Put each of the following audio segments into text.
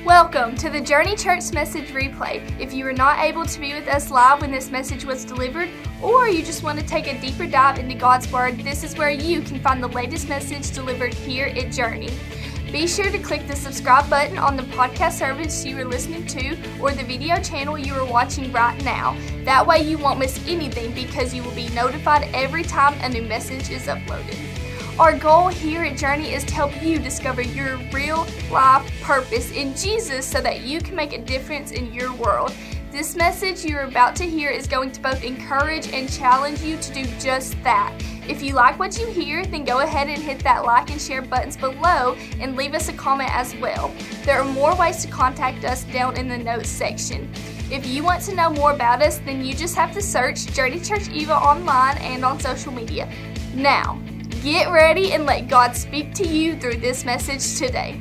Welcome to the Journey Church Message Replay. If you were not able to be with us live when this message was delivered, or you just want to take a deeper dive into God's Word, this is where you can find the latest message delivered here at Journey. Be sure to click the subscribe button on the podcast service you are listening to or the video channel you are watching right now. That way you won't miss anything because you will be notified every time a new message is uploaded. Our goal here at Journey is to help you discover your real life purpose in Jesus so that you can make a difference in your world. This message you're about to hear is going to both encourage and challenge you to do just that. If you like what you hear, then go ahead and hit that like and share buttons below and leave us a comment as well. There are more ways to contact us down in the notes section. If you want to know more about us, then you just have to search Journey Church Eva online and on social media. Now, get ready and let God speak to you through this message today.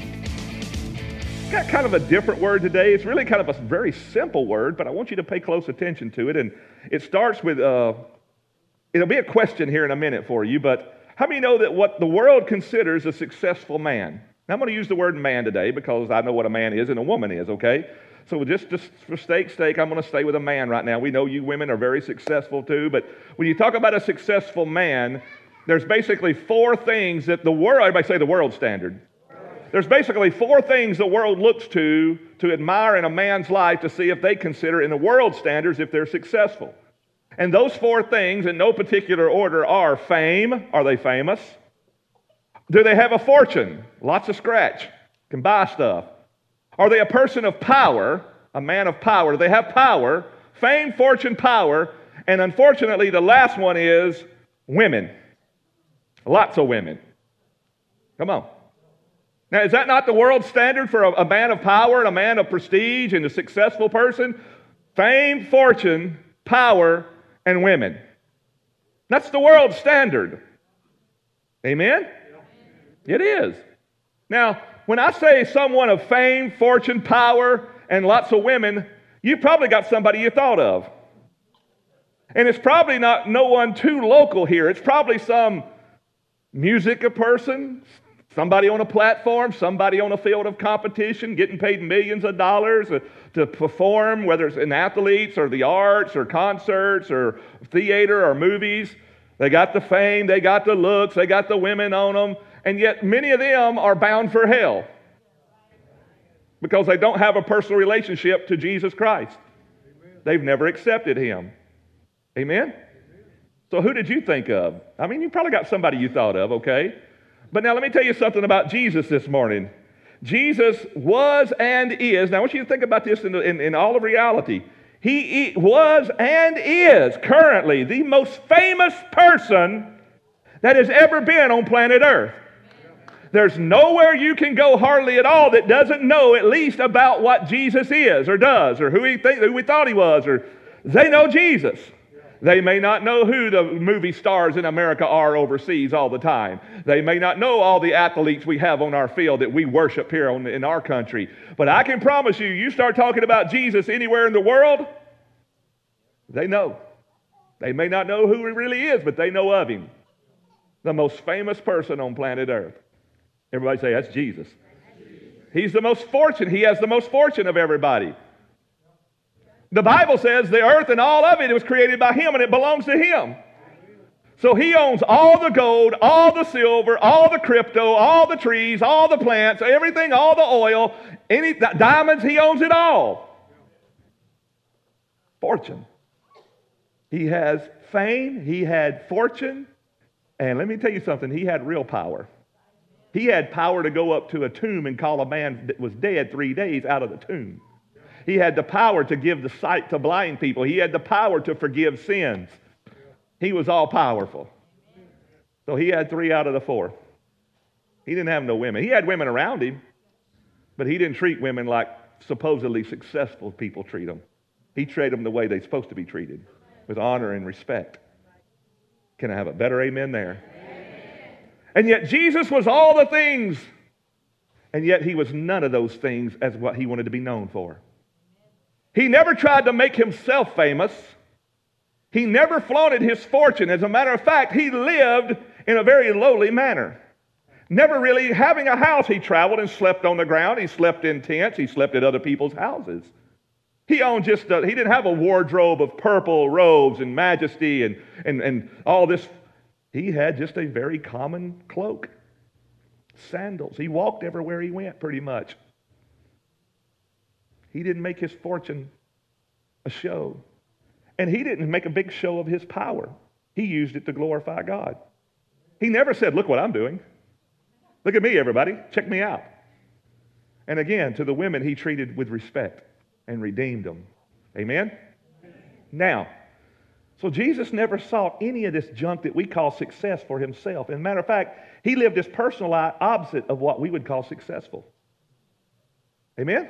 Got kind of a different word today. It's really kind of a very simple word, but I want you to pay close attention to it. And it starts with, it'll be a question here in a minute for you, but how many know that what the world considers a successful man? Now, I'm going to use the word man today because I know what a man is and a woman is, okay? So just for stake's sake, I'm going to stay with a man right now. We know you women are very successful too, but when you talk about a successful man, there's basically four things that the world, everybody say the world standard. There's basically four things the world looks to admire in a man's life to see if they consider in the world standards if they're successful. And those four things in no particular order are fame. Are they famous? Do they have a fortune? Lots of scratch. Can buy stuff. Are they a person of power? A man of power. Do they have power? Fame, fortune, power. And unfortunately, the last one is women. Lots of women. Come on. Now, is that not the world standard for a man of power and a man of prestige and a successful person? Fame, fortune, power, and women. That's the world standard. Amen? It is. Now, when I say someone of fame, fortune, power, and lots of women, you probably got somebody you thought of. And it's probably not no one too local here. It's probably some music person, somebody on a platform, somebody on a field of competition, getting paid millions of dollars to perform, whether it's in athletes or the arts or concerts or theater or movies. They got the fame, they got the looks, they got the women on them, and yet many of them are bound for hell because they don't have a personal relationship to Jesus Christ. They've never accepted Him. Amen? So who did you think of? I mean, you probably got somebody you thought of, okay? But now let me tell you something about Jesus this morning. Jesus was and is, now I want you to think about this in all of reality. He was and is currently the most famous person that has ever been on planet Earth. There's nowhere you can go hardly at all that doesn't know at least about what Jesus is or does or who we thought He was, or they know Jesus. They may not know who the movie stars in America are overseas all the time. They may not know all the athletes we have on our field that we worship here in our country. But I can promise you, you start talking about Jesus anywhere in the world, they know. They may not know who He really is, but they know of Him. The most famous person on planet Earth. Everybody say, that's Jesus. He's the most fortunate. He has the most fortune of everybody. The Bible says the earth and all of it was created by Him and it belongs to Him. So He owns all the gold, all the silver, all the crypto, all the trees, all the plants, everything, all the oil, any diamonds, He owns it all. Fortune. He has fame, He had fortune, and let me tell you something, He had real power. He had power to go up to a tomb and call a man that was dead 3 days out of the tomb. He had the power to give the sight to blind people. He had the power to forgive sins. He was all powerful. So He had 3 out of the 4. He didn't have no women. He had women around Him, but He didn't treat women like supposedly successful people treat them. He treated them the way they're supposed to be treated, with honor and respect. Can I have a better amen there? Amen. And yet Jesus was all the things, and yet He was none of those things as what He wanted to be known for. He never tried to make Himself famous. He never flaunted His fortune. As a matter of fact, He lived in a very lowly manner. Never really having a house. He traveled and slept on the ground. He slept in tents. He slept at other people's houses. He owned he didn't have a wardrobe of purple robes and majesty and all this. He had just a very common cloak, sandals. He walked everywhere he went pretty much. He didn't make his fortune a show. And he didn't make a big show of his power. He used it to glorify God. He never said, look what I'm doing. Look at me, everybody. Check me out. And again, to the women, he treated with respect and redeemed them. Amen? Now, so Jesus never sought any of this junk that we call success for himself. As a matter of fact, he lived his personal life opposite of what we would call successful. Amen?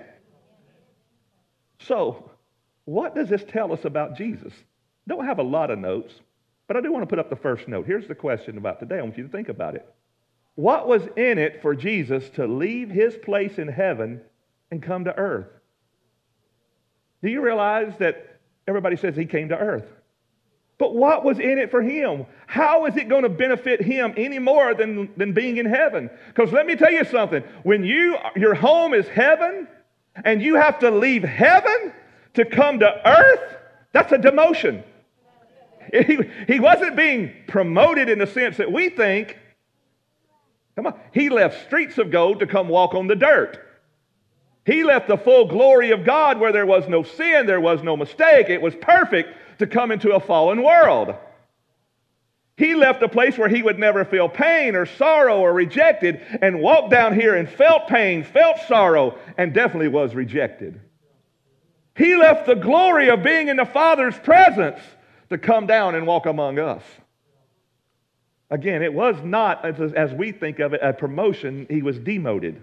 So, what does this tell us about Jesus? Don't have a lot of notes, but I do want to put up the first note. Here's the question about today. I want you to think about it. What was in it for Jesus to leave his place in heaven and come to earth? Do you realize that everybody says he came to earth? But what was in it for him? How is it going to benefit him any more than being in heaven? Because let me tell you something. When your home is heaven and you have to leave heaven to come to earth, that's a demotion. He wasn't being promoted in the sense that we think. Come on. He left streets of gold to come walk on the dirt. He left the full glory of God where there was no sin, there was no mistake. It was perfect to come into a fallen world. He left a place where he would never feel pain or sorrow or rejected and walked down here and felt pain, felt sorrow, and definitely was rejected. He left the glory of being in the Father's presence to come down and walk among us. Again, it was not, as we think of it, a promotion. He was demoted.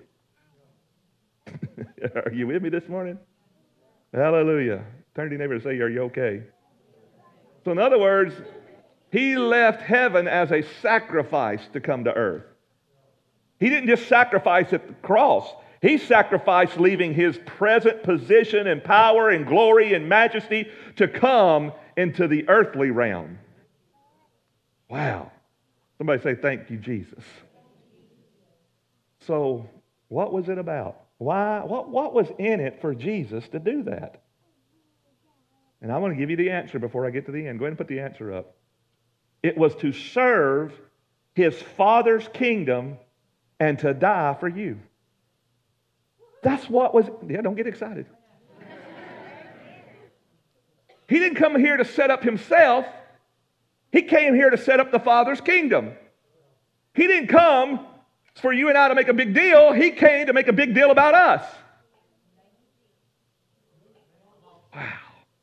Are you with me this morning? Hallelujah. Turn to your neighbor and say, are you okay? So in other words, he left heaven as a sacrifice to come to earth. He didn't just sacrifice at the cross. He sacrificed leaving his present position and power and glory and majesty to come into the earthly realm. Wow. Somebody say, thank you, Jesus. So, what was it about? Why? What was in it for Jesus to do that? And I want to give you the answer before I get to the end. Go ahead and put the answer up. It was to serve his Father's kingdom and to die for you. That's what was... Yeah, don't get excited. He didn't come here to set up himself. He came here to set up the Father's kingdom. He didn't come for you and I to make a big deal. He came to make a big deal about us. Wow.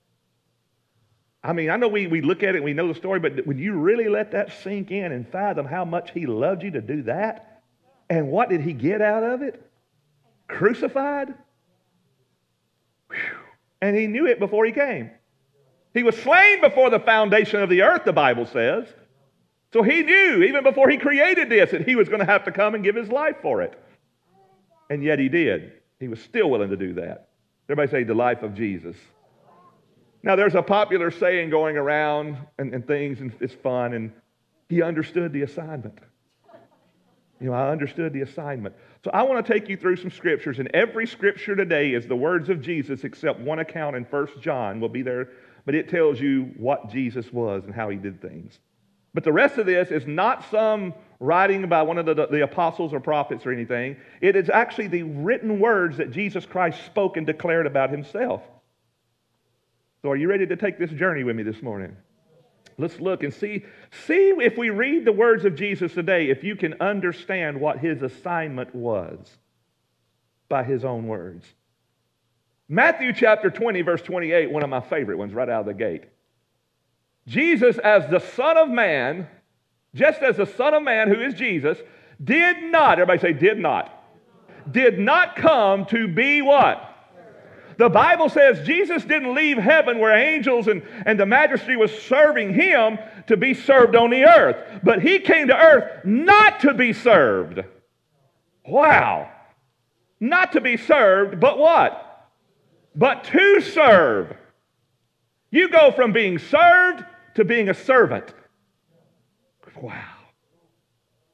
I mean, I know we look at it and we know the story, but when you really let that sink in and fathom how much he loved you to do that, and what did he get out of it? Crucified? Whew. And he knew it before he came. He was slain before the foundation of the earth, the Bible says. So he knew, even before he created this, that he was going to have to come and give his life for it. And yet he did. He was still willing to do that. Everybody say, the life of Jesus. Now, there's a popular saying going around and things, and it's fun, and he understood the assignment. I understood the assignment. So I want to take you through some scriptures, and every scripture today is the words of Jesus, except one account in 1 John will be there, but it tells you what Jesus was and how he did things. But the rest of this is not some writing by one of the apostles or prophets or anything. It is actually the written words that Jesus Christ spoke and declared about himself. So are you ready to take this journey with me this morning? Let's look and see if we read the words of Jesus today, if you can understand what his assignment was by his own words. Matthew chapter 20, verse 28, one of my favorite ones right out of the gate. Jesus, as the Son of Man, just as the Son of Man, who is Jesus, did not, everybody say did not come to be what? The Bible says Jesus didn't leave heaven where angels and the majesty was serving him to be served on the earth. But he came to earth not to be served. Wow. Not to be served, but what? But to serve. You go from being served to being a servant. Wow.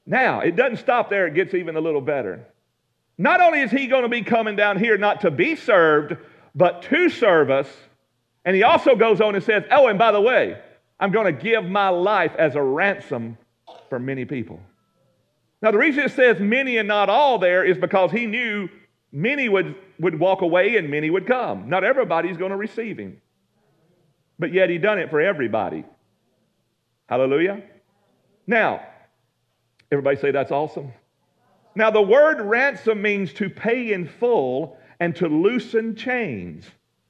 Now, it doesn't stop there. It gets even a little better. Not only is he going to be coming down here not to be served, but to serve us. And he also goes on and says, oh, and by the way, I'm going to give my life as a ransom for many people. Now, the reason it says many and not all there is because he knew many would walk away and many would come. Not everybody's going to receive him. But yet he done it for everybody. Hallelujah. Now, everybody say that's awesome. Now, the word ransom means to pay in full and to loosen chains.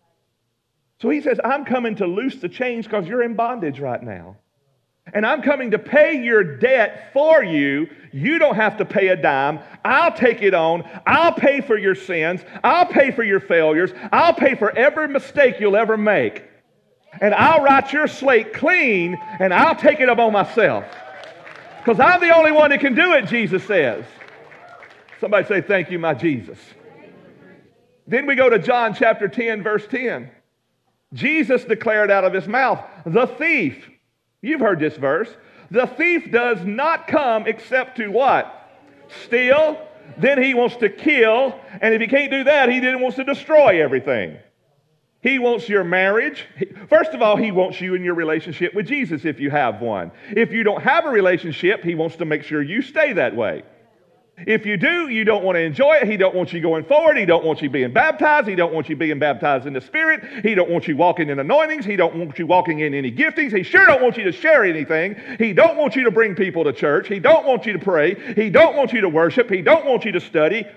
So he says, I'm coming to loose the chains because you're in bondage right now. And I'm coming to pay your debt for you. You don't have to pay a dime. I'll take it on. I'll pay for your sins. I'll pay for your failures. I'll pay for every mistake you'll ever make. And I'll write your slate clean, and I'll take it upon myself. Because I'm the only one that can do it, Jesus says. Somebody say, thank you, my Jesus. Then we go to John chapter 10, verse 10. Jesus declared out of his mouth, the thief. You've heard this verse. The thief does not come except to what? Steal. Then he wants to kill. And if he can't do that, he then wants to destroy everything. He wants your marriage. First of all, he wants you in your relationship with Jesus if you have one. If you don't have a relationship, he wants to make sure you stay that way. If you do, you don't want to enjoy it. He don't want you going forward. He don't want you being baptized. He don't want you being baptized in the Spirit. He don't want you walking in anointings. He don't want you walking in any giftings. He sure don't want you to share anything. He don't want you to bring people to church. He don't want you to pray. He don't want you to worship. He don't want you to study.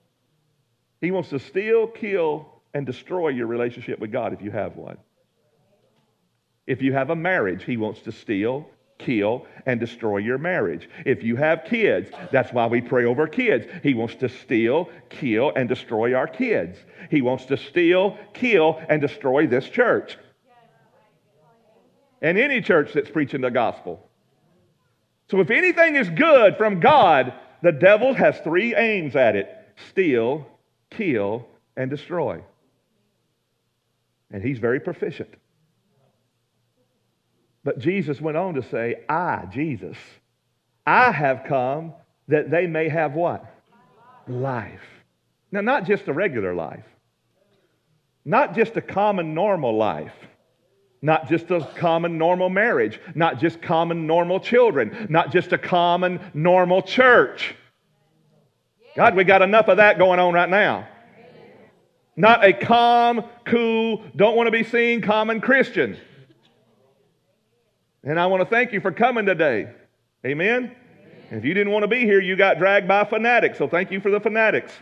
He wants to steal, kill, and destroy your relationship with God if you have one. If you have a marriage, he wants to steal, kill, and destroy your marriage. If you have kids, that's why we pray over kids. He wants to steal, kill, and destroy our kids. He wants to steal, kill, and destroy this church. And any church that's preaching the gospel. So if anything is good from God, the devil has three aims at it: steal, kill, and destroy. And he's very proficient. But Jesus went on to say, Jesus, I have come that they may have what? Life. Now, not just a regular life. Not just a common normal life. Not just a common normal marriage. Not just common normal children. Not just a common normal church. God, we got enough of that going on right now. Not a calm, cool, don't want to be seen common Christian. And I want to thank you for coming today. Amen? And if you didn't want to be here, you got dragged by fanatics. So thank you for the fanatics.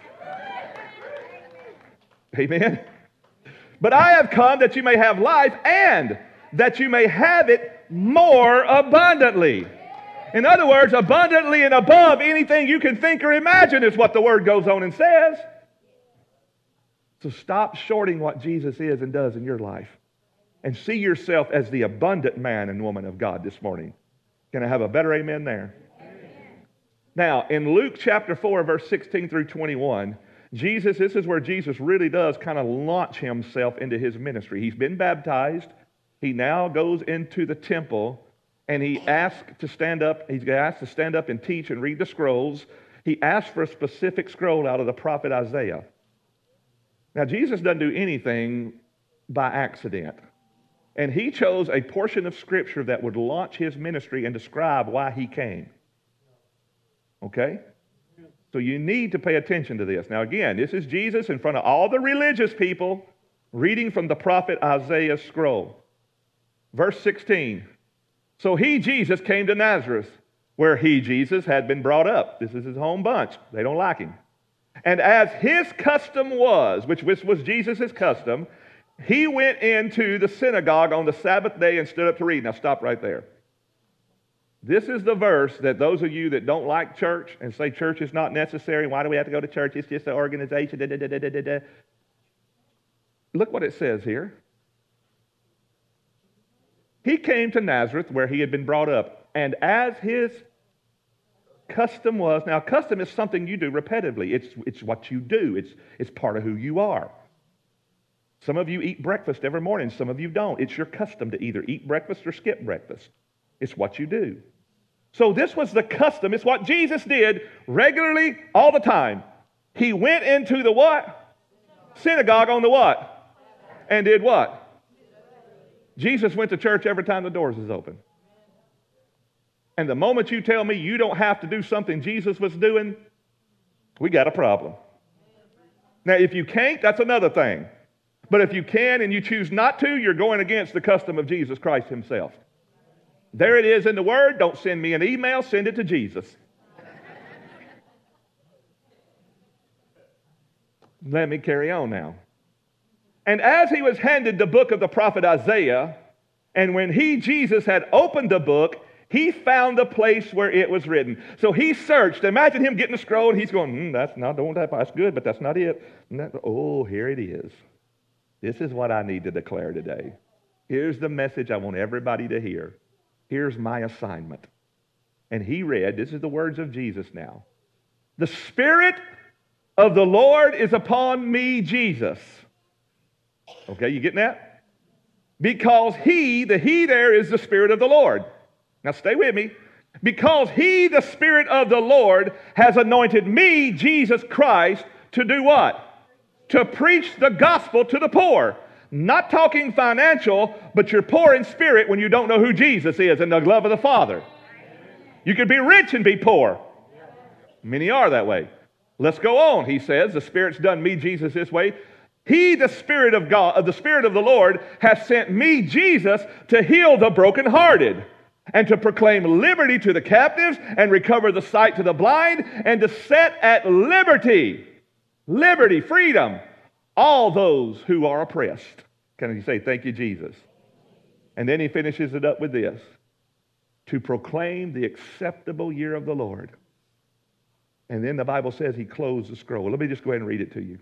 Amen? But I have come that you may have life and that you may have it more abundantly. In other words, abundantly and above anything you can think or imagine is what the word goes on and says. So stop shorting what Jesus is and does in your life. And see yourself as the abundant man and woman of God this morning. Can I have a better amen there? Amen. Now, in Luke chapter 4, verse 16 through 21, this is where Jesus really does kind of launch himself into his ministry. He's been baptized. He now goes into the temple, and he's asked to stand up and teach and read the scrolls. He asked for a specific scroll out of the prophet Isaiah. Now, Jesus doesn't do anything by accident. And he chose a portion of Scripture that would launch his ministry and describe why he came. Okay? So you need to pay attention to this. Now again, this is Jesus in front of all the religious people reading from the prophet Isaiah's scroll. Verse 16. So he, Jesus, came to Nazareth, where he, Jesus, had been brought up. This is his home bunch. They don't like him. And as his custom was, which was Jesus' custom, he went into the synagogue on the Sabbath day and stood up to read. Now stop right there. This is the verse that those of you that don't like church and say church is not necessary, why do we have to go to church? It's just an organization. Look what it says here. He came to Nazareth where he had been brought up, and as his custom was, now custom is something you do repetitively. It's what you do. It's part of who you are. Some of you eat breakfast every morning. Some of you don't. It's your custom to either eat breakfast or skip breakfast. It's what you do. So this was the custom. It's what Jesus did regularly all the time. He went into the what? Synagogue on the what? And did what? Jesus went to church every time the doors was open. And the moment you tell me you don't have to do something Jesus was doing, we got a problem. Now, if you can't, that's another thing. But if you can and you choose not to, you're going against the custom of Jesus Christ himself. There it is in the Word. Don't send me an email. Send it to Jesus. Let me carry on now. And as he was handed the book of the prophet Isaiah, and when Jesus had opened the book, he found the place where it was written. So he searched. Imagine him getting a scroll, and he's going, that's good, but that's not it. Oh, here it is. This is what I need to declare today. Here's the message I want everybody to hear. Here's my assignment. And he read, this is the words of Jesus now. The Spirit of the Lord is upon me, Jesus. Okay, you getting that? Because the he there is the Spirit of the Lord. Now stay with me. Because he, the Spirit of the Lord, has anointed me, Jesus Christ, to do what? To preach the gospel to the poor. Not talking financial, but you're poor in spirit when you don't know who Jesus is and the love of the Father. You could be rich and be poor. Many are that way. Let's go on. He says, the Spirit's done me, Jesus, this way. He, the Spirit of God, the Spirit of the Lord, has sent me, Jesus, to heal the brokenhearted, and to proclaim liberty to the captives, and recover the sight to the blind, and to set at liberty, freedom, all those who are oppressed. Can you say, thank you, Jesus? And then he finishes it up with this. To proclaim the acceptable year of the Lord. And then the Bible says he closed the scroll. Let me just go ahead and read it to you.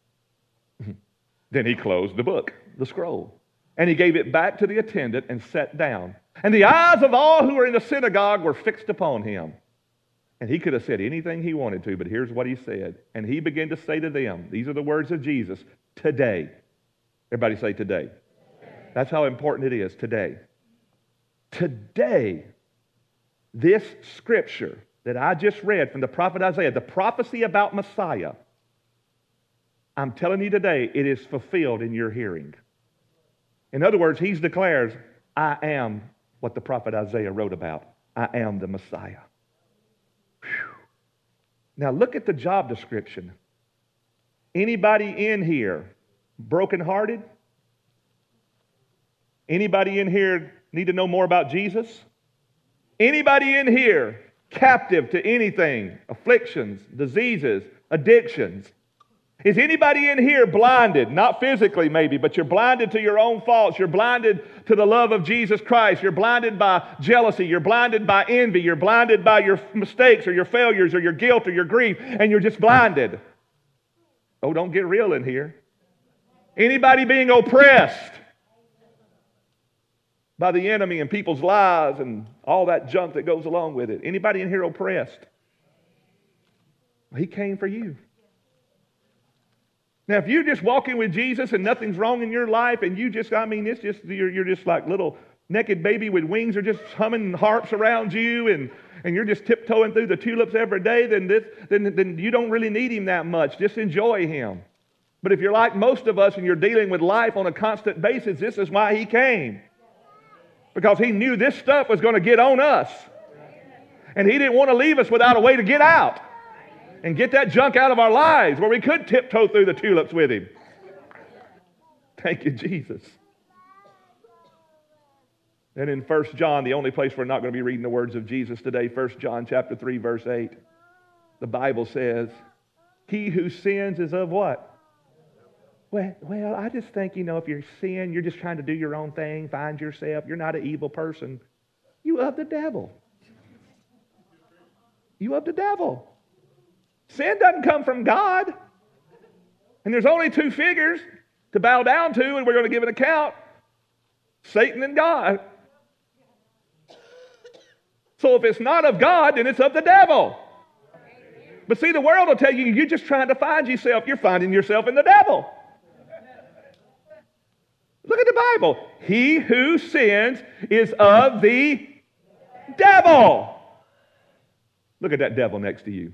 Then he closed the book, the scroll. And he gave it back to the attendant and sat down. And the eyes of all who were in the synagogue were fixed upon him. And he could have said anything he wanted to, but here's what he said. And he began to say to them, these are the words of Jesus, today. Everybody say today. That's how important it is, today. Today, this scripture that I just read from the prophet Isaiah, the prophecy about Messiah, I'm telling you today, it is fulfilled in your hearing. In other words, he declares, I am what the prophet Isaiah wrote about. I am the Messiah. Whew. Now look at the job description. Anybody in here brokenhearted? Anybody in here need to know more about Jesus? Anybody in here captive to anything, afflictions, diseases, addictions? Is anybody in here blinded? Not physically maybe, but you're blinded to your own faults. You're blinded to the love of Jesus Christ. You're blinded by jealousy. You're blinded by envy. You're blinded by your mistakes or your failures or your guilt or your grief, and you're just blinded. Oh, don't get real in here. Anybody being oppressed by the enemy and people's lies and all that junk that goes along with it? Anybody in here oppressed? He came for you. Now, if you're just walking with Jesus and nothing's wrong in your life, and you're just like little naked baby with wings are just humming harps around you, and you're just tiptoeing through the tulips every day, then you don't really need him that much. Just enjoy him. But if you're like most of us and you're dealing with life on a constant basis, this is why he came. Because he knew this stuff was going to get on us. And he didn't want to leave us without a way to get out. And get that junk out of our lives where we could tiptoe through the tulips with him. Thank you, Jesus. And in 1 John, the only place we're not going to be reading the words of Jesus today, 1 John chapter 3, verse 8, the Bible says, he who sins is of what? Well, I just think, if you're sin, you're just trying to do your own thing, find yourself. You're not an evil person. You of the devil. You of the devil. Sin doesn't come from God. And there's only two figures to bow down to, and we're going to give an account. Satan and God. So if it's not of God, then it's of the devil. But see, the world will tell you, you're just trying to find yourself. You're finding yourself in the devil. Look at the Bible. He who sins is of the devil. Look at that devil next to you.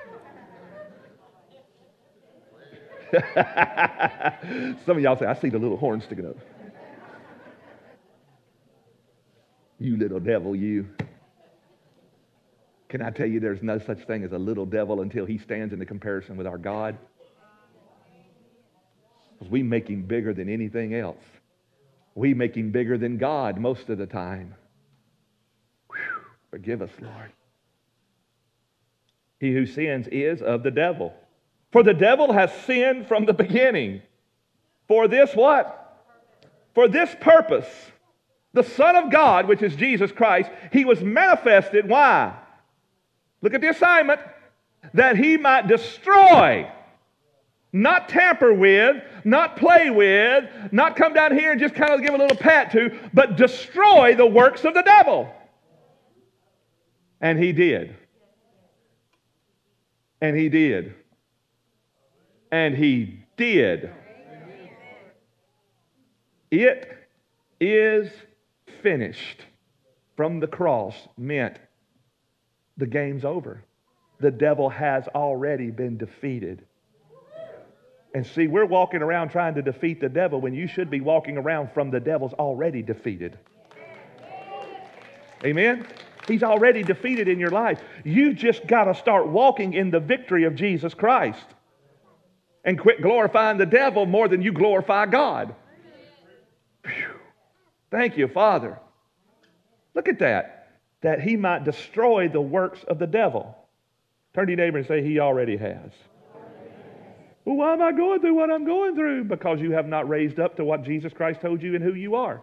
Some of y'all say, I see the little horn sticking up. You little devil, you. Can I tell you there's no such thing as a little devil until he stands in the comparison with our God? Because we make him bigger than anything else. We make him bigger than God most of the time. Whew, forgive us, Lord. He who sins is of the devil. For the devil has sinned from the beginning. For this what? For this purpose, the Son of God, which is Jesus Christ, he was manifested. Why? Look at the assignment. That he might destroy, not tamper with, not play with, not come down here and just kind of give a little pat to, but destroy the works of the devil. And he did. And he did. And he did. It is finished. From the cross meant the game's over. The devil has already been defeated. And see, we're walking around trying to defeat the devil when you should be walking around from the devil's already defeated. Amen? He's already defeated in your life. You've just got to start walking in the victory of Jesus Christ. And quit glorifying the devil more than you glorify God. Whew. Thank you, Father. Look at that. That he might destroy the works of the devil. Turn to your neighbor and say, he already has. Well, why am I going through what I'm going through? Because you have not raised up to what Jesus Christ told you and who you are.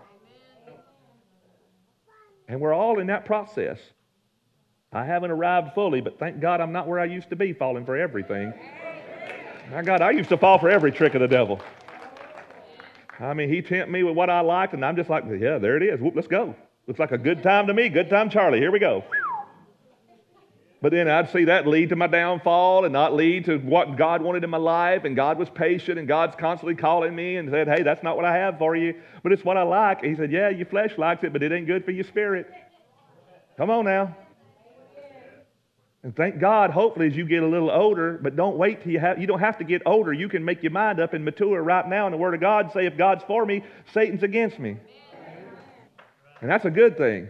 And we're all in that process. I haven't arrived fully, but thank God I'm not where I used to be, falling for everything. My God, I used to fall for every trick of the devil. I mean, he tempted me with what I liked, and I'm just like, yeah, there it is. Whoop, let's go. Looks like a good time to me. Good time, Charlie. Here we go. But then I'd see that lead to my downfall and not lead to what God wanted in my life, and God was patient, and God's constantly calling me and said, hey, that's not what I have for you, but it's what I like. He said, yeah, your flesh likes it, but it ain't good for your spirit. Come on now. And thank God, hopefully, as you get a little older, but don't wait till you don't have to get older. You can make your mind up and mature right now in the Word of God and say, if God's for me, Satan's against me. And that's a good thing.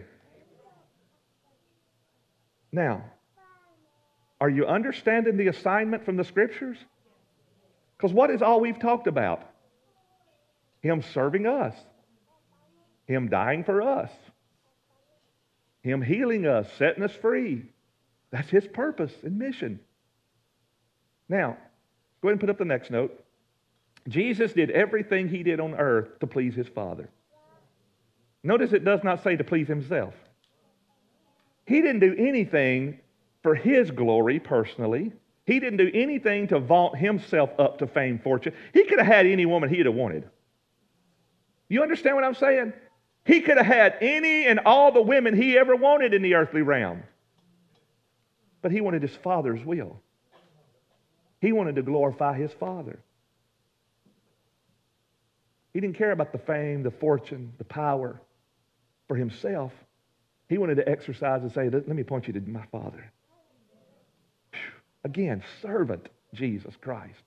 Now, are you understanding the assignment from the Scriptures? Because what is all we've talked about? Him serving us. Him dying for us. Him healing us, setting us free. That's his purpose and mission. Now, go ahead and put up the next note. Jesus did everything he did on earth to please his Father. Notice it does not say to please himself. He didn't do anything for his glory personally. He didn't do anything to vaunt himself up to fame, fortune. He could have had any woman he'd have wanted. You understand what I'm saying? He could have had any and all the women he ever wanted in the earthly realm. But he wanted his Father's will. He wanted to glorify his Father. He didn't care about the fame, the fortune, the power for himself. He wanted to exercise and say, let me point you to my Father. Again, servant Jesus Christ.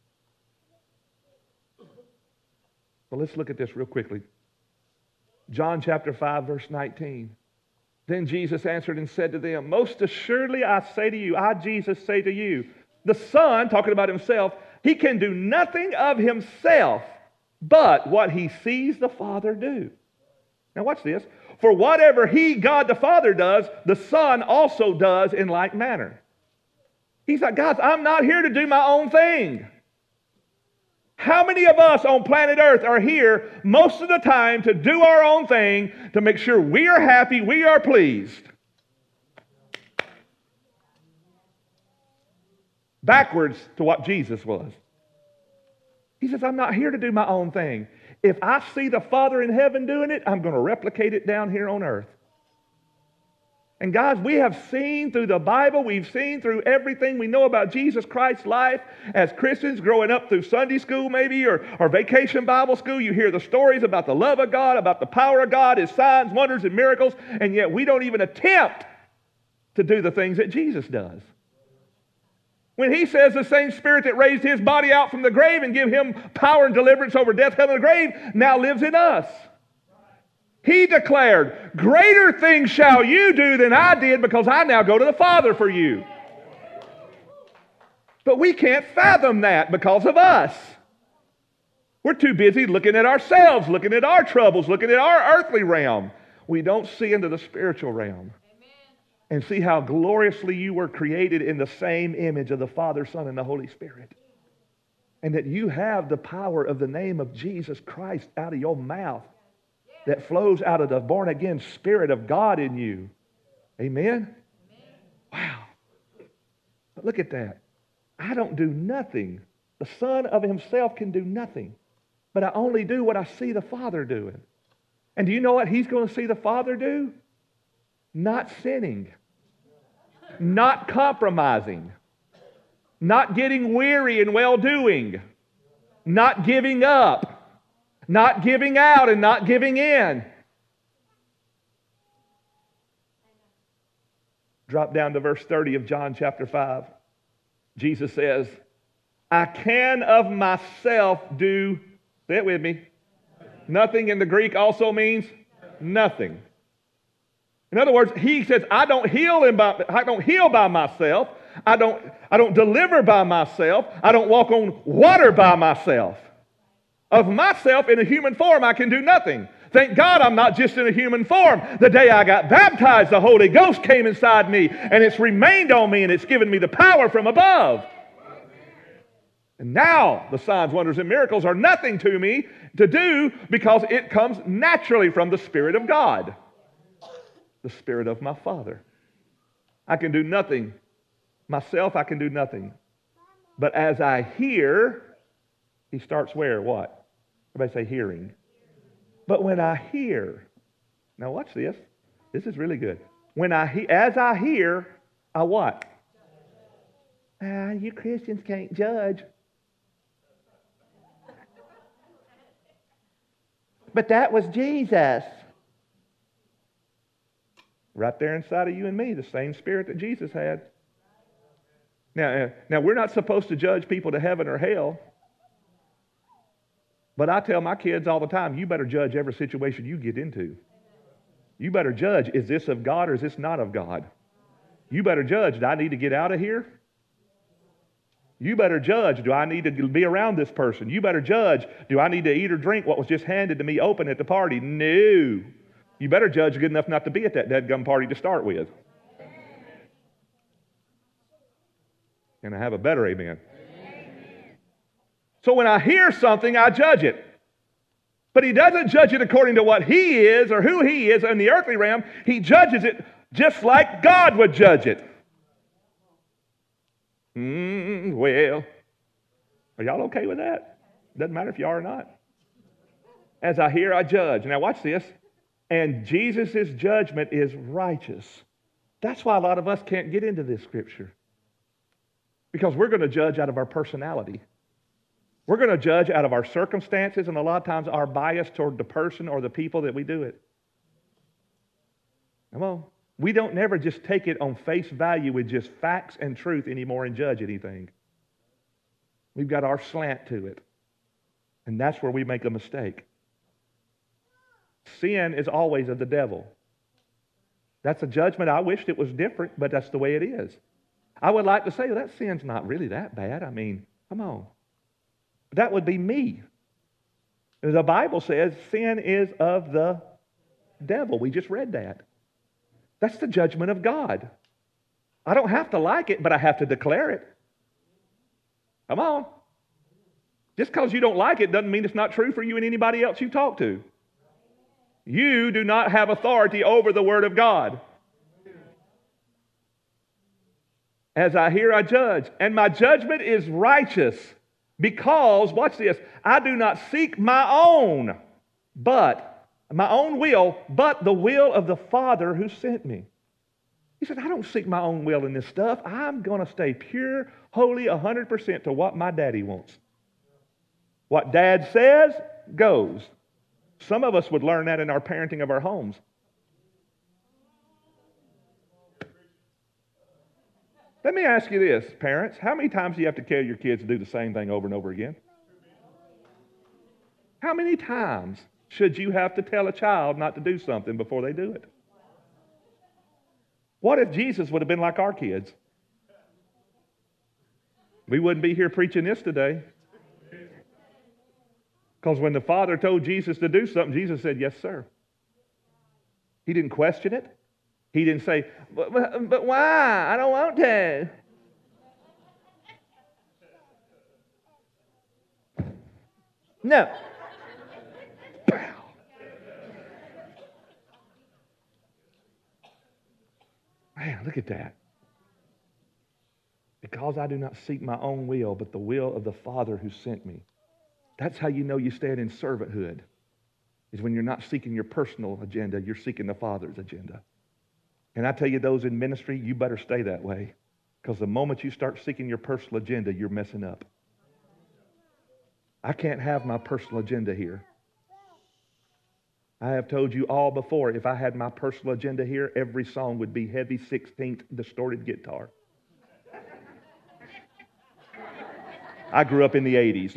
Well, let's look at this real quickly. John chapter 5, verse 19. Then Jesus answered and said to them, most assuredly I say to you, I, Jesus, say to you, the Son, talking about himself, he can do nothing of himself but what he sees the Father do. Now watch this. For whatever he, God the Father, does, the Son also does in like manner. He's like, guys, I'm not here to do my own thing. How many of us on planet Earth are here most of the time to do our own thing, to make sure we are happy, we are pleased? Backwards to what Jesus was. He says, I'm not here to do my own thing. If I see the Father in heaven doing it, I'm going to replicate it down here on earth. And guys, we have seen through the Bible, we've seen through everything we know about Jesus Christ's life as Christians growing up through Sunday school maybe or vacation Bible school. You hear the stories about the love of God, about the power of God, His signs, wonders, and miracles, and yet we don't even attempt to do the things that Jesus does. When he says the same Spirit that raised his body out from the grave and gave him power and deliverance over death, hell, and the grave, now lives in us. He declared, greater things shall you do than I did, because I now go to the Father for you. But we can't fathom that because of us. We're too busy looking at ourselves, looking at our troubles, looking at our earthly realm. We don't see into the spiritual realm. And see how gloriously you were created in the same image of the Father, Son, and the Holy Spirit. And that you have the power of the name of Jesus Christ out of your mouth that flows out of the born-again Spirit of God in you. Amen? Wow. But look at that. I don't do nothing. The Son of himself can do nothing. But I only do what I see the Father doing. And do you know what he's going to see the Father do? Not sinning. Not compromising. Not getting weary in well-doing. Not giving up. Not giving out and not giving in. Drop down to verse 30 of John chapter 5. Jesus says, I can of myself do, say it with me, nothing in the Greek also means nothing. In other words, he says, I don't heal by myself. I don't deliver by myself. I don't walk on water by myself. Of myself in a human form, I can do nothing. Thank God I'm not just in a human form. The day I got baptized, the Holy Ghost came inside me, and it's remained on me, and it's given me the power from above. And now the signs, wonders, and miracles are nothing to me to do, because it comes naturally from the Spirit of God. The Spirit of my Father. I can do nothing. Myself, I can do nothing. But as I hear, he starts where? What? Everybody say hearing. But when I hear, now watch this. This is really good. As I hear, I what? You Christians can't judge. But that was Jesus. Right there inside of you and me, the same Spirit that Jesus had. Now, we're not supposed to judge people to heaven or hell. But I tell my kids all the time, you better judge every situation you get into. You better judge, is this of God or is this not of God? You better judge, do I need to get out of here? You better judge, do I need to be around this person? You better judge, do I need to eat or drink what was just handed to me open at the party? No. You better judge good enough not to be at that dadgum party to start with. And I have a better amen. So when I hear something, I judge it. But he doesn't judge it according to what he is or who he is in the earthly realm. He judges it just like God would judge it. Well, are y'all okay with that? Doesn't matter if you are or not. As I hear, I judge. Now watch this. And Jesus' judgment is righteous. That's why a lot of us can't get into this scripture. Because we're going to judge out of our personality. We're going to judge out of our circumstances, and a lot of times our bias toward the person or the people that we do it. Come on. We don't never just take it on face value with just facts and truth anymore and judge anything. We've got our slant to it. And that's where we make a mistake. Sin is always of the devil. That's a judgment. I wished it was different, but that's the way it is. I would like to say, well, that sin's not really that bad. I mean, come on. That would be me. The Bible says sin is of the devil. We just read that. That's the judgment of God. I don't have to like it, but I have to declare it. Come on. Just because you don't like it doesn't mean it's not true for you and anybody else you talk to. You do not have authority over the Word of God. As I hear, I judge. And my judgment is righteous because, watch this, I do not seek my own will, but the will of the Father who sent me. He said, I don't seek my own will in this stuff. I'm going to stay pure, holy, 100% to what my daddy wants. What dad says, goes. Some of us would learn that in our parenting of our homes. Let me ask you this, parents. How many times do you have to tell your kids to do the same thing over and over again? How many times should you have to tell a child not to do something before they do it? What if Jesus would have been like our kids? We wouldn't be here preaching this today. Because when the Father told Jesus to do something, Jesus said, yes, sir. He didn't question it. He didn't say, but why? I don't want to. No. Man, look at that. Because I do not seek my own will, but the will of the Father who sent me. That's how you know you stand in servanthood, is when you're not seeking your personal agenda, you're seeking the Father's agenda. And I tell you, those in ministry, you better stay that way. Because the moment you start seeking your personal agenda, you're messing up. I can't have my personal agenda here. I have told you all before, if I had my personal agenda here, every song would be heavy 16th distorted guitar. I grew up in the 80s.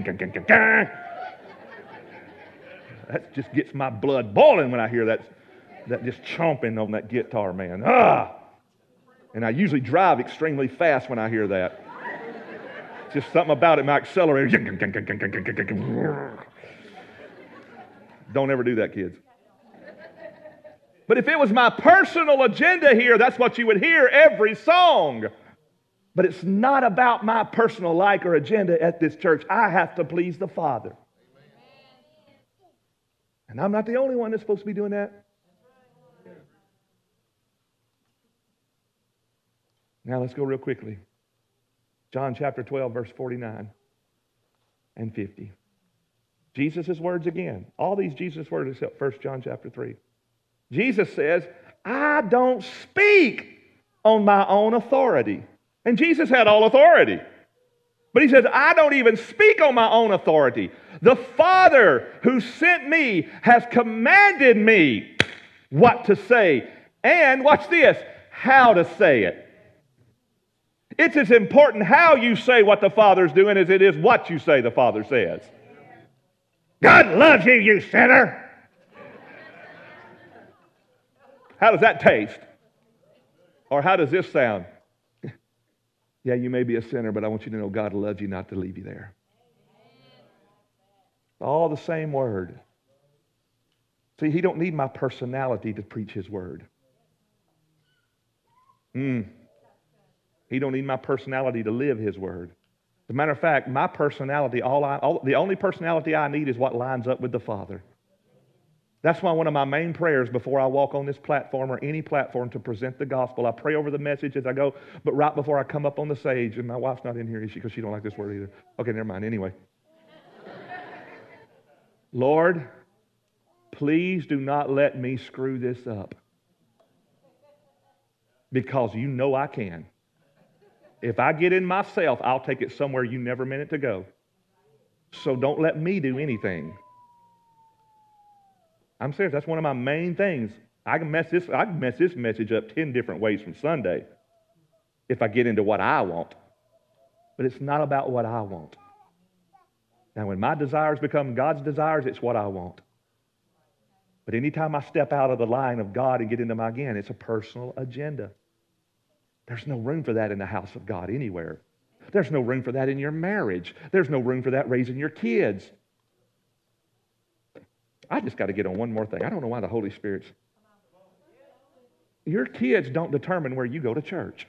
That just gets my blood boiling when I hear that just chomping on that guitar, man. And I usually drive extremely fast when I hear that. Just something about it, my accelerator. Don't ever do that, kids. But if it was my personal agenda here, that's what you would hear every song. But it's not about my personal like or agenda at this church. I have to please the Father. And I'm not the only one that's supposed to be doing that. Now let's go real quickly. John chapter 12, verse 49 and 50. Jesus' words again. All these Jesus' words except 1 John chapter 3. Jesus says, I don't speak on my own authority. And Jesus had all authority. But he says, I don't even speak on my own authority. The Father who sent me has commanded me what to say. And, watch this, how to say it. It's as important how you say what the Father's doing as it is what you say the Father says. God loves you, you sinner. How does that taste? Or how does this sound? Yeah, you may be a sinner, but I want you to know God loves you not to leave you there. All the same word. See, He don't need my personality to preach His word. He don't need my personality to live His word. As a matter of fact, my personality, the only personality I need is what lines up with the Father. That's why one of my main prayers before I walk on this platform or any platform to present the gospel, I pray over the message as I go, but right before I come up on the stage, and my wife's not in here, is she? Because she don't like this word either. Okay, never mind. Anyway. Lord, please do not let me screw this up. Because you know I can. If I get in myself, I'll take it somewhere you never meant it to go. So don't let me do anything. I'm serious. That's one of my main things. I can mess this message up 10 different ways from Sunday if I get into what I want. But it's not about what I want. Now, when my desires become God's desires, it's what I want. But anytime I step out of the line of God and get into again, it's a personal agenda. There's no room for that in the house of God anywhere. There's no room for that in your marriage. There's no room for that raising your kids. I just got to get on one more thing. I don't know why the Holy Spirit's... Your kids don't determine where you go to church.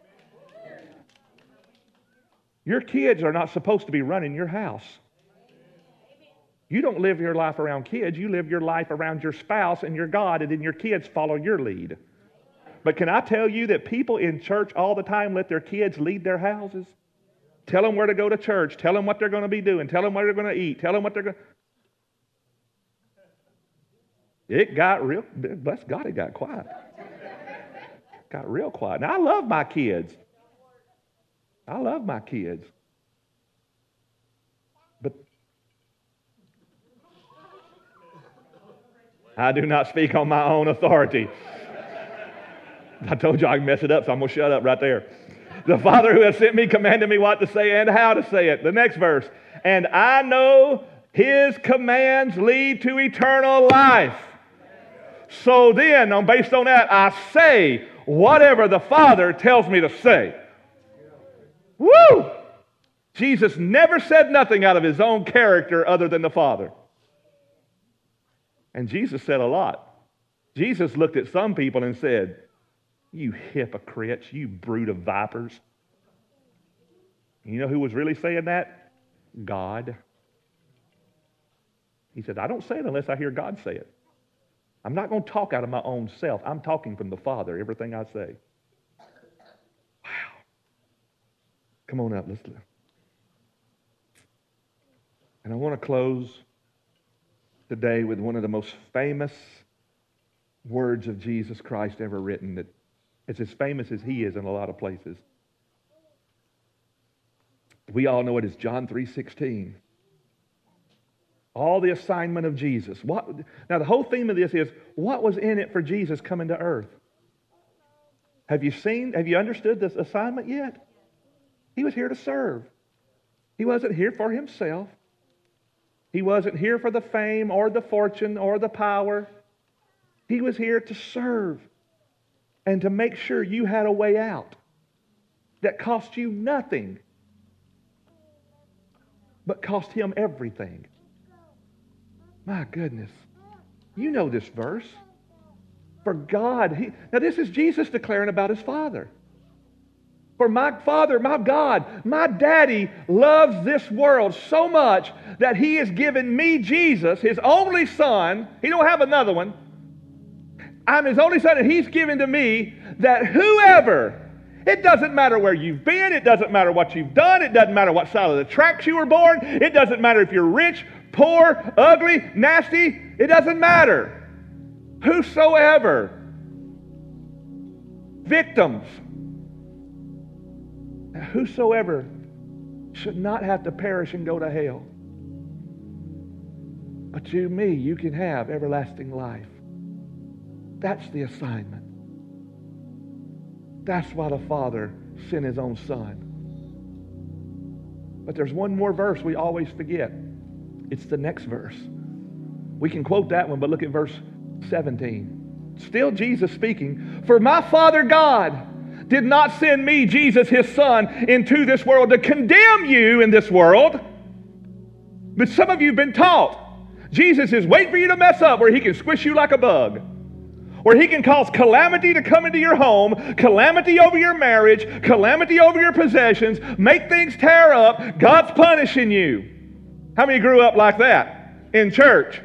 Your kids are not supposed to be running your house. You don't live your life around kids. You live your life around your spouse and your God, and then your kids follow your lead. But can I tell you that people in church all the time let their kids lead their houses? Tell them where to go to church. Tell them what they're going to be doing. Tell them what they're going to eat. Tell them what they're going to... It got real... Bless God, it got quiet. Got real quiet. Now, I love my kids. I love my kids. But I do not speak on my own authority. I told you I can mess it up, so I'm going to shut up right there. The Father who has sent me commanded me what to say and how to say it. The next verse. And I know His commands lead to eternal life. So then, based on that, I say whatever the Father tells me to say. Woo! Jesus never said nothing out of His own character other than the Father. And Jesus said a lot. Jesus looked at some people and said, you hypocrites, you brood of vipers. You know who was really saying that? God. He said, I don't say it unless I hear God say it. I'm not going to talk out of my own self. I'm talking from the Father, everything I say. Wow. Come on up, let's listen. And I want to close today with one of the most famous words of Jesus Christ ever written. That it's as famous as He is in a lot of places. We all know it as John 3:16. All the assignment of Jesus. Now the whole theme of this is, what was in it for Jesus coming to earth? Have you understood this assignment yet? He was here to serve. He wasn't here for Himself. He wasn't here for the fame or the fortune or the power. He was here to serve and to make sure you had a way out that cost you nothing, but cost Him everything. My goodness. You know this verse. For God, now this is Jesus declaring about His Father. For my Father, my God, my Daddy loves this world so much that He has given me Jesus, His only Son. He don't have another one. I'm His only Son, and He's given to me that whoever, it doesn't matter where you've been, it doesn't matter what you've done, it doesn't matter what side of the tracks you were born, it doesn't matter if you're rich, poor, ugly, nasty, it doesn't matter. Whosoever, victims, whosoever should not have to perish and go to hell. But to me, you can have everlasting life. That's the assignment. That's why the Father sent His own Son. But there's one more verse we always forget. It's the next verse. We can quote that one, but look at verse 17. Still Jesus speaking. For my Father God did not send me, Jesus, His Son, into this world to condemn you in this world. But some of you have been taught Jesus is waiting for you to mess up where He can squish you like a bug. Where He can cause calamity to come into your home, calamity over your marriage, calamity over your possessions, make things tear up. God's punishing you. How many grew up like that in church?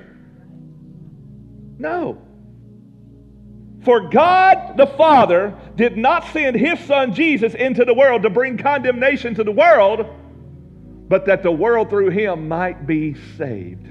No. For God the Father did not send His Son Jesus into the world to bring condemnation to the world, but that the world through Him might be saved.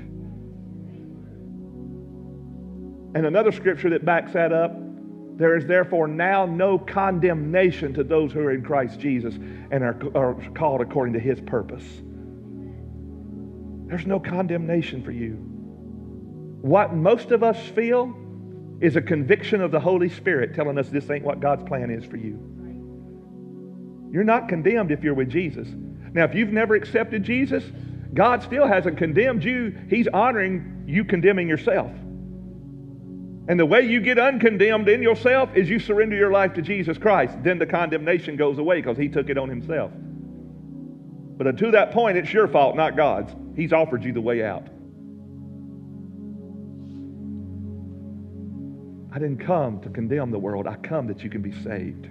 And another scripture that backs that up, there is therefore now no condemnation to those who are in Christ Jesus and are called according to His purpose. There's no condemnation for you. What most of us feel is a conviction of the Holy Spirit telling us this ain't what God's plan is for you. You're not condemned if you're with Jesus. Now, if you've never accepted Jesus, God still hasn't condemned you. He's honoring you condemning yourself. And the way you get uncondemned in yourself is you surrender your life to Jesus Christ. Then the condemnation goes away because He took it on Himself. But until that point, it's your fault, not God's. He's offered you the way out. I didn't come to condemn the world. I come that you can be saved.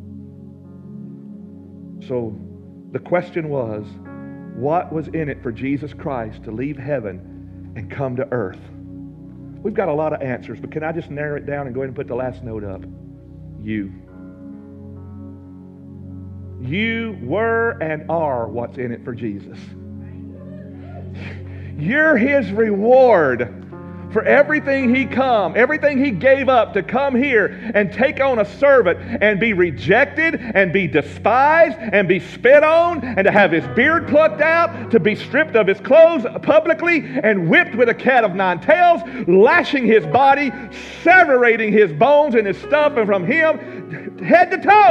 So the question was, what was in it for Jesus Christ to leave heaven and come to earth? We've got a lot of answers, but can I just narrow it down and go ahead and put the last note up? You. You were and are what's in it for Jesus. You're His reward for everything He gave up to come here and take on a servant and be rejected and be despised and be spit on and to have his beard plucked out, to be stripped of his clothes publicly and whipped with a cat of nine tails, lashing his body, severating his bones and his stuff and from Him head to toe.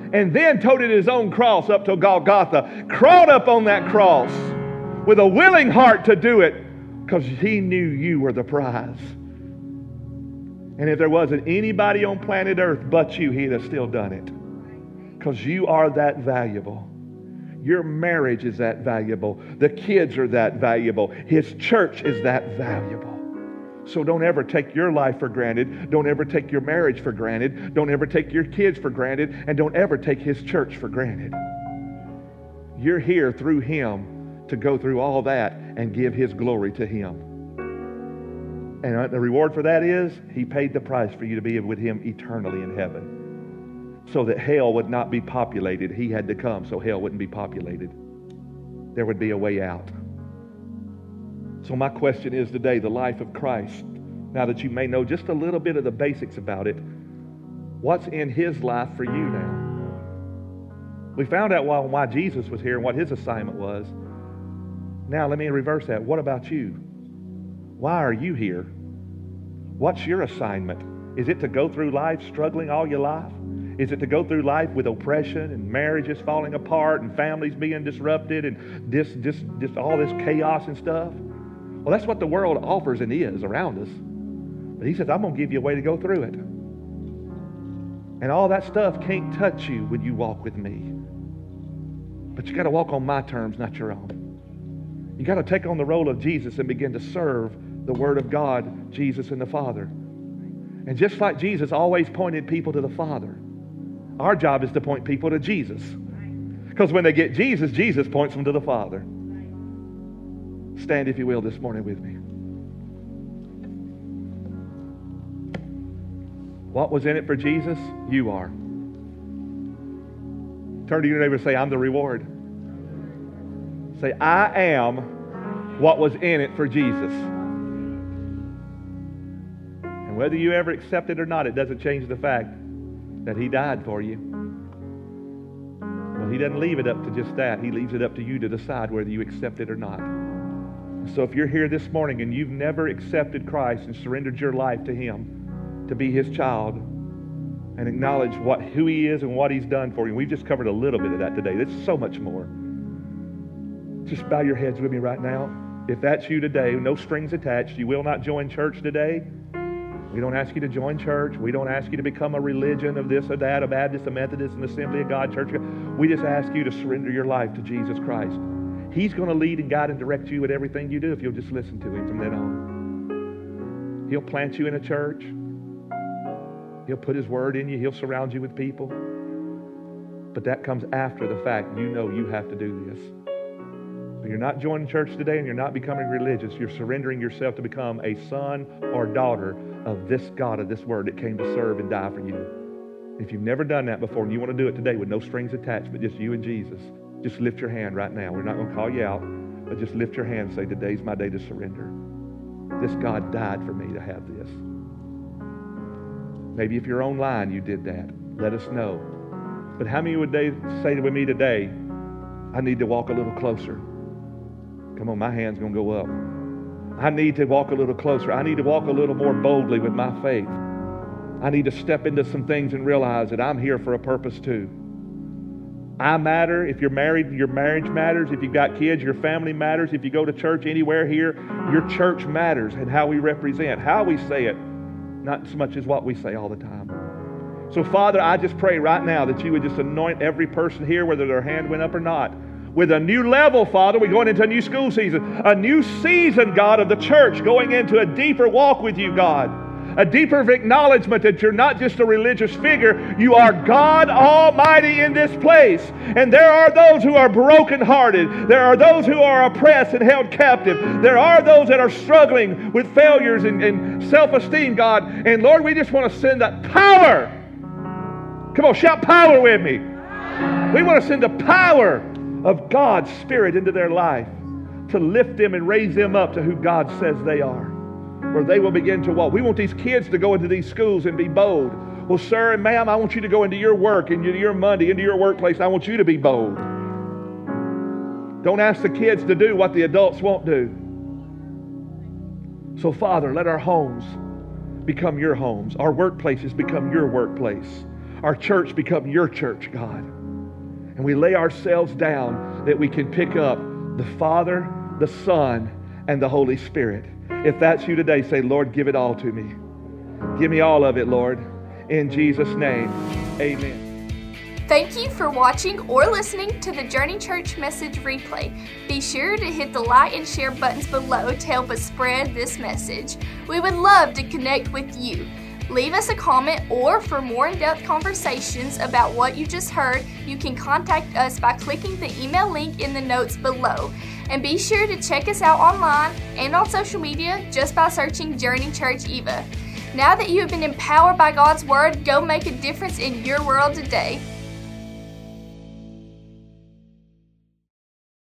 and then toted his own cross up to Golgotha, crawled up on that cross with a willing heart to do it because he knew you were the prize. And if there wasn't anybody on planet Earth but you, he'd have still done it because you are that valuable. Your marriage is that valuable. The kids are that valuable. His church is that valuable. So don't ever take your life for granted. Don't ever take your marriage for granted. Don't ever take your kids for granted. And don't ever take his church for granted. You're here through him to go through all that and give his glory to him. And the reward for that is he paid the price for you to be with him eternally in heaven. So that hell would not be populated. He had to come so hell wouldn't be populated. There would be a way out. So my question is today, the life of Christ, now that you may know just a little bit of the basics about it, what's in his life for you now? We found out why Jesus was here and what his assignment was. Now let me reverse that. What about you? Why are you here? What's your assignment? Is it to go through life struggling all your life? Is it to go through life with oppression and marriages falling apart and families being disrupted and just all this chaos and stuff? Well, that's what the world offers and is around us. But he says, I'm going to give you a way to go through it. And all that stuff can't touch you when you walk with me. But you got to walk on my terms, not your own. You got to take on the role of Jesus and begin to serve the Word of God, Jesus and the Father. And just like Jesus always pointed people to the Father, our job is to point people to Jesus. Because when they get Jesus, Jesus points them to the Father. Stand, if you will, this morning with me. What was in it for Jesus? You are. Turn to your neighbor and say, I'm the reward. Say, I am what was in it for Jesus. And whether you ever accept it or not, it doesn't change the fact that he died for you. Well, he doesn't leave it up to just that. He leaves it up to you to decide whether you accept it or not. So if you're here this morning and you've never accepted Christ and surrendered your life to him to be his child and acknowledge who he is and what he's done for you, we've just covered a little bit of that today. There's so much more. Just bow your heads with me right now. If that's you today, no strings attached, you will not join church today. We don't ask you to join church. We don't ask you to become a religion of this or that, a Baptist, a Methodist, an Assembly of God church. We just ask you to surrender your life to Jesus Christ. He's going to lead and guide and direct you with everything you do if you'll just listen to him from then on. He'll plant you in a church. He'll put his word in you. He'll surround you with people. But that comes after the fact you know you have to do this. So you're not joining church today and you're not becoming religious. You're surrendering yourself to become a son or daughter of this God, of this word that came to serve and die for you. If you've never done that before and you want to do it today with no strings attached, but just you and Jesus, just lift your hand right now. We're not going to call you out, but just lift your hand and say, today's my day to surrender. This God died for me to have this. Maybe if you're online, you did that. Let us know. But how many would they say with me today, I need to walk a little closer? Come on, my hand's going to go up. I need to walk a little closer. I need to walk a little more boldly with my faith. I need to step into some things and realize that I'm here for a purpose too. I matter. If you're married, your marriage matters. If you've got kids, your family matters. If you go to church anywhere here, your church matters and how we represent, how we say it, not so much as what we say all the time. So, Father, I just pray right now that you would just anoint every person here, whether their hand went up or not, with a new level, Father. We're going into a new school season, a new season, God, of the church, going into a deeper walk with you, God. A deeper acknowledgement that you're not just a religious figure. You are God Almighty in this place. And there are those who are brokenhearted. There are those who are oppressed and held captive. There are those that are struggling with failures and self-esteem, God. And Lord, we just want to send that power. Come on, shout power with me. We want to send the power of God's Spirit into their life to lift them and raise them up to who God says they are. Where they will begin to walk. We want these kids to go into these schools and be bold. Well, sir and ma'am, I want you to go into your work, into your Monday, into your workplace. I want you to be bold. Don't ask the kids to do what the adults won't do. So, Father, let our homes become your homes. Our workplaces become your workplace. our church become your church, God. And we lay ourselves down that we can pick up the Father, the Son, and the Holy Spirit. If that's you today, say, Lord, give it all to me. Give me all of it, Lord. In Jesus' name, amen. Thank you for watching or listening to the Journey Church message replay. Be sure to hit the like and share buttons below to help us spread this message. We would love to connect with you. Leave us a comment, or for more in-depth conversations about what you just heard, you can contact us by clicking the email link in the notes below. And be sure to check us out online and on social media just by searching Journey Church Eva. Now that you have been empowered by God's Word, go make a difference in your world today.